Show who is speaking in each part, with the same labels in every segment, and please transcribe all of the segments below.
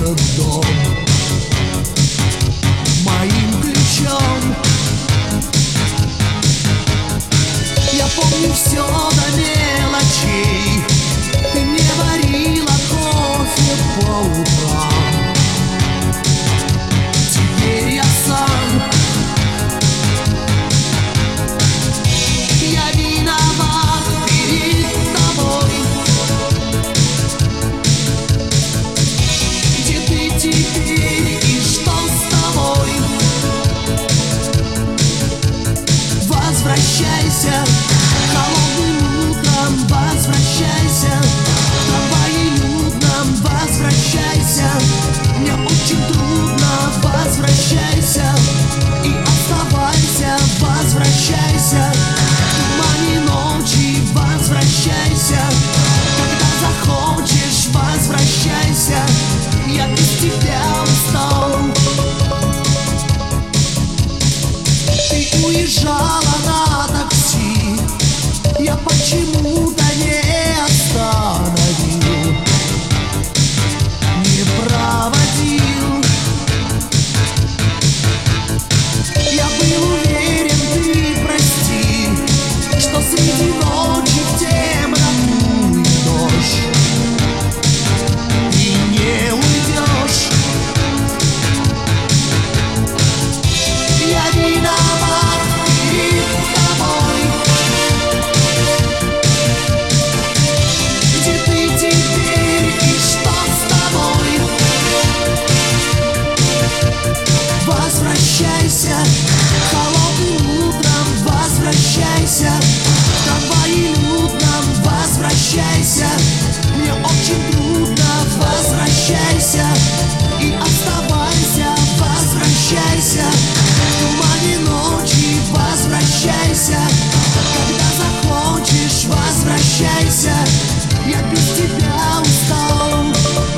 Speaker 1: этот дом моим ключом. Я помню все до мелочей. Ты мне варила кофе по утрам. Теперь я сам. Я виноват перед тобой. Где ты теперь и что с тобой? Возвращайся холодным утром, возвращайся в трамвае людном, возвращайся. Мне очень трудно, возвращайся и оставайся, возвращайся в тумане ночи, возвращайся. Когда захочешь, возвращайся. Я без тебя устал. Ты уезжала на такси, я почему-то не остановил, не проводил. Я был уверен, ты прости, что среди ночи в темноту и дождь ты не уйдешь. Я виноват перед тобой. Где ты теперь и что с тобой? Возвращайся холодным утром, возвращайся в трамвае людном, возвращайся. Мне очень трудно, возвращайся и оставайся, возвращайся в тумане ночи, возвращайся. Когда захочешь, возвращайся. Я без тебя устал.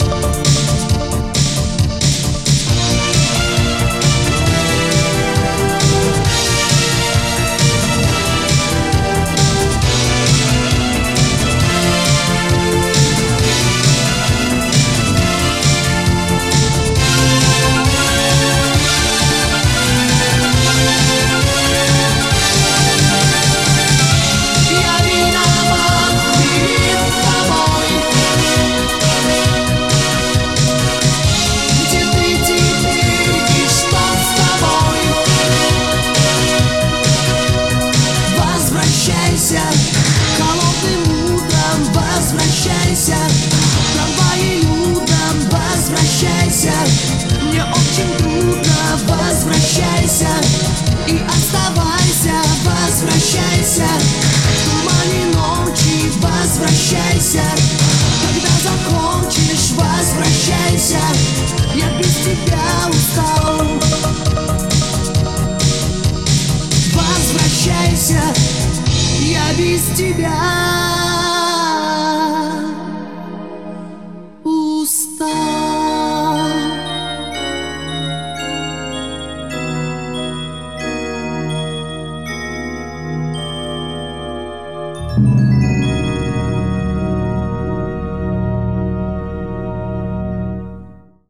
Speaker 1: Холодным утром, возвращайся в трамвае людном, возвращайся. Мне очень трудно, возвращайся и оставайся, возвращайся в тумане ночи, возвращайся. Когда закончишь, возвращайся. Я без тебя устал. Возвращайся. Я без тебя устал.